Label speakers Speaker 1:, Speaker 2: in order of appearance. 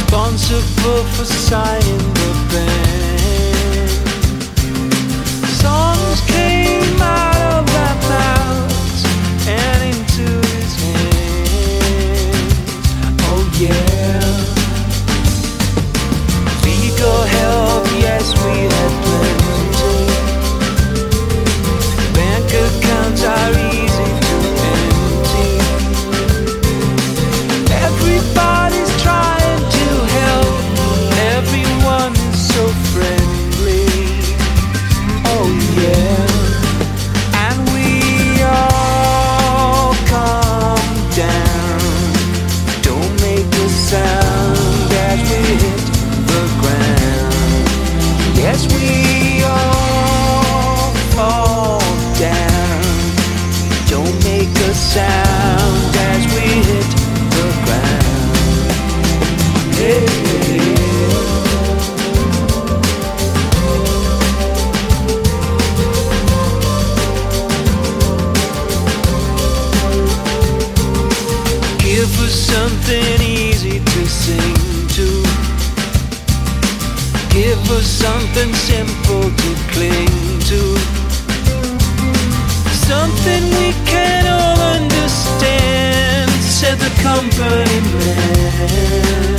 Speaker 1: responsible for signing the band. Songs came out of our mouths and into his hands. Oh yeah. Legal help, yes, we had plenty. Bank accounts are easy to empty. Everybody's trying to help. Everyone is so friendly. Oh yeah. And we all calm down. Don't make a sound as we hit the ground. Yes, we all fall down. Don't make a sound as we hit the ground. Hey. Give us something easy to sing to. Give us something simple to cling to. Something we can all understand, said the company man.